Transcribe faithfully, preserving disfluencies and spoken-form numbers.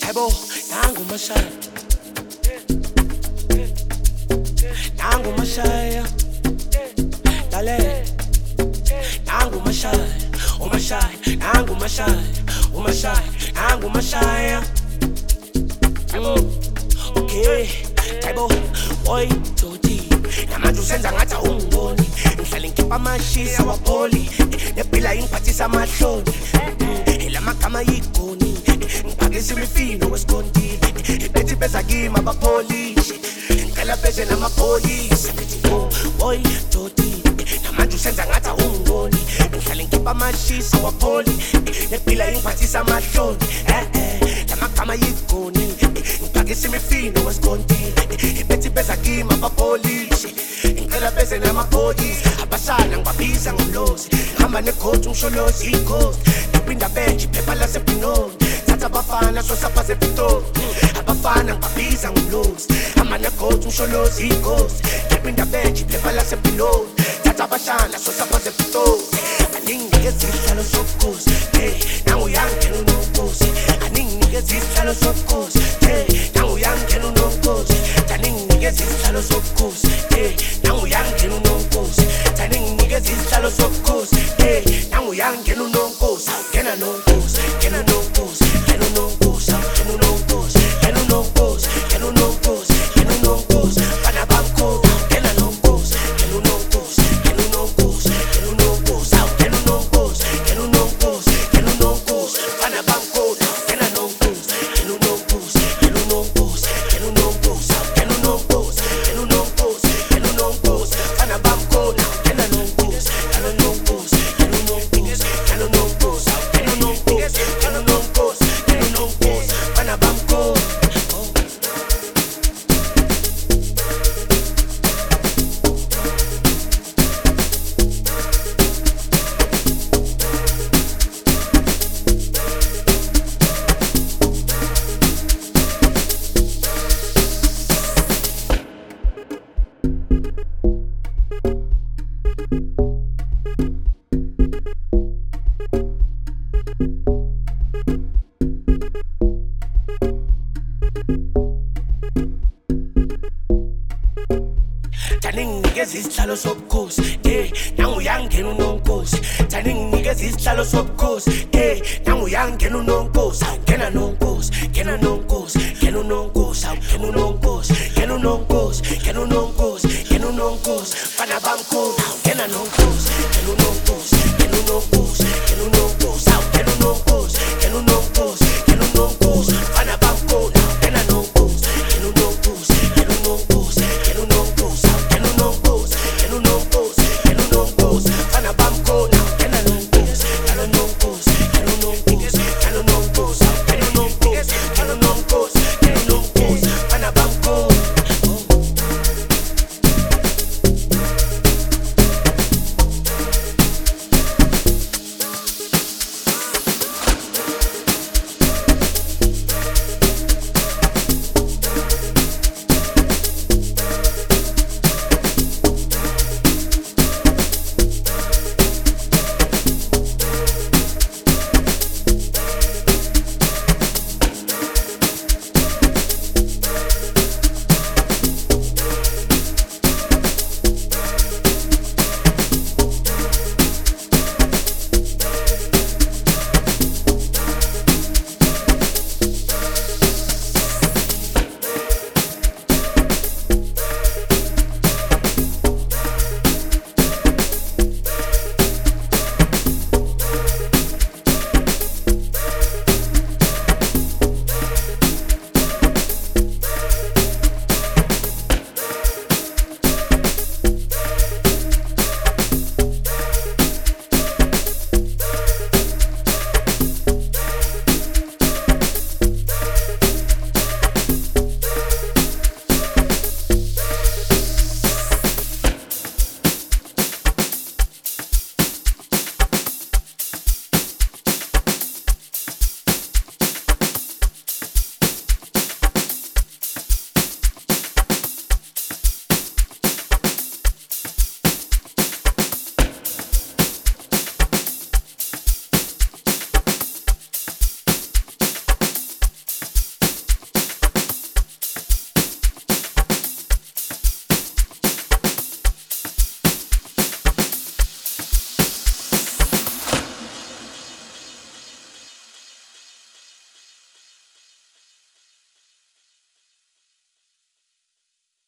Yebo, nangu mashaya. Nangu mashaya. Dale. Nangu mashaya. Umashaya. Nangu mashaya. Umashaya. Nangu mashaya. Mm. Okay. Yebo, boy, toti. Namanje usenza ngathi ungiboni. Ngihlala ngikhipha amashisa wapholi. Nepila ingiphathisa amahloni. Ela magama yigoni. Ngibhakisa imifino wesikontile. Bethi beza kimi abapolishi. Ngicela beze namapholisi. Oh, boy, toti. Namanje usenza ngathi ungiboni. Ngihlala ngikhipha amashisa wapholi. Nepila ingiphathisa amahloni. Eh eh, la magama yigoni. Ngibhakisa imifino wesikontile. Bethi beza kimi abapolishi. Ngicela beze namapholisi. Abasana ngibabiza ngomlozi. Hamba nekhothi umsholozi ikhosi. Ngipinda bench phepha lasepinoni. Thatha abafana sosaphaze epitoni. Abafana ngibabiza ngomlozi. Hamba nekhothi umsholozi ikhosi. Ngipinda bench phepha lasepinoni. Thatha abashana sosaphaze epitoni. Aninginikeza isihlalo sobukhosi. Hey, nangu yangena unomkhosi. Aninginikeza isihlalo sobukhosi. Hey, nangu yangena unomkhosi. Aninginikeza isihlalo sobukhosi. Hey, nangu yangena unomkhosi. Aninginikeza isihlalo sobukhosi. Hey, nangu yangena unomkhosi. Ngena nomkhosi, ngena nomkhosi, ngena nomkhosi, ngena nomkhosi, ngena nomkhosi, ngena nomkhosi, ngena nomkhosi. Bana bamkhosi, ngena nomkhosi, ngena nomkhosi, ngena nomkhosi, ngena nomkhosi, ngena nomkhosi, ngena nomkhosi, ngena nomkhosi. Bana bamkhosi, ngena nomkhosi, ngena nomkhosi, ngena nomkhosi, ngena nomkhosi, ngena nomkhosi, ngena nomkhosi, ngena nomkhosi. Bana bamkhosi, ngena nomkhosi, ngena nomkhosi, ngena nomkhosi, ngena nomkhosi, ngena nomkhosi, ngena nomkhosi, ngena nomkhosi. Bana bamkhosi. Aninginikeza isihlalo sobukhosi. Eh, nangu yangena unomkhosi. Aninginikeza isihlalo sobukhosi. Eh, nangu yangena unomkhosi. Ngena nomkhosi, ngena nomkhosi, ngena nomkhosi, ngena nomkhosi, ngena nomkhosi, ngena nomkhosi, ngena nomkhosi. Bana bamkhosi, ngena nomkhosi, ngena nomkhosi, ngena nomkhosi.